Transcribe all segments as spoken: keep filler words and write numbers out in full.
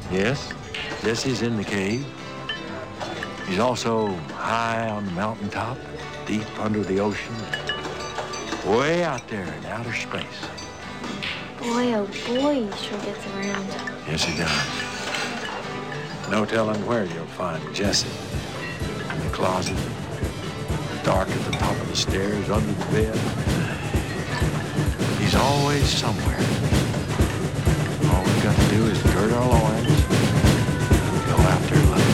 Yes, Jesse's in the cave. He's also high on the mountaintop, deep under the ocean, way out there in outer space. Boy, oh boy, he sure gets around. Yes, he does. No telling where you'll find Jesse. In the closet, dark at the top of the stairs, under the bed. He's always somewhere. All we've got to do is gird our loins and go after love.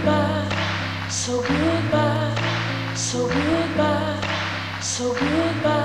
So goodbye, so goodbye, so goodbye.